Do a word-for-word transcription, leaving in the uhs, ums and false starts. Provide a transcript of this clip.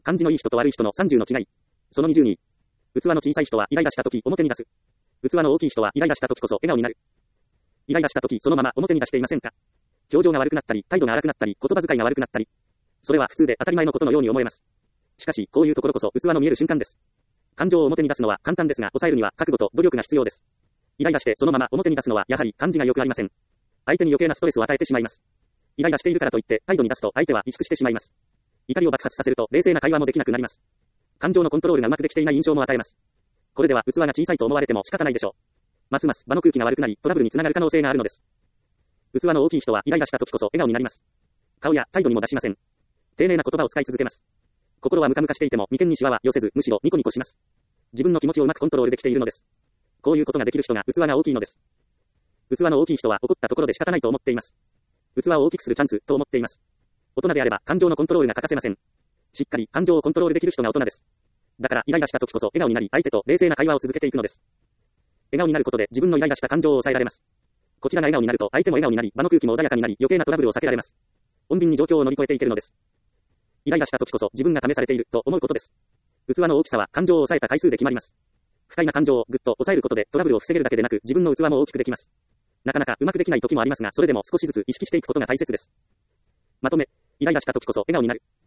感じのいい人と悪い人のさんじゅうの違い。そのにじゅうに。器の小さい人はイライラしたとき表に出す。器の大きい人はイライラしたときこそ笑顔になる。イライラしたときそのまま表に出していませんか？表情が悪くなったり、態度が荒くなったり、言葉遣いが悪くなったり。それは普通で当たり前のことのように思えます。しかし、こういうところこそ器の見える瞬間です。感情を表に出すのは簡単ですが、抑えるには覚悟と努力が必要です。イライラしてそのまま表に出すのはやはり感じが良くありません。相手に余計なストレスを与えてしまいます。イライラしているからといって態度に出すと相手は萎縮してしまいます。怒りを爆発させると冷静な会話もできなくなります。感情のコントロールがうまくできていない印象も与えます。これでは器が小さいと思われても仕方ないでしょう。ますます場の空気が悪くなりトラブルにつながる可能性があるのです。器の大きい人はイライラした時こそ笑顔になります。顔や態度にも出しません。丁寧な言葉を使い続けます。心はムカムカしていても眉間にシワは寄せずむしろニコニコします。自分の気持ちをうまくコントロールできているのです。こういうことができる人が器が大きいのです。器の大きい人は怒ったところで仕方ないと思っています。器を大きくするチャンスと思っています。大人であれば感情のコントロールが欠かせません。しっかり感情をコントロールできる人が大人です。だからイライラした時こそ笑顔になり相手と冷静な会話を続けていくのです。笑顔になることで自分のイライラした感情を抑えられます。こちらが笑顔になると相手も笑顔になり場の空気も穏やかになり余計なトラブルを避けられます。穏便に状況を乗り越えていけるのです。イライラした時こそ自分が試されていると思うことです。器の大きさは感情を抑えた回数で決まります。不快な感情をぐっと抑えることでトラブルを防げるだけでなく自分の器も大きくできます。なかなかうまくできない時もありますがそれでも少しずつ意識していくことが大切です。まとめ、イライラした時こそ笑顔になる。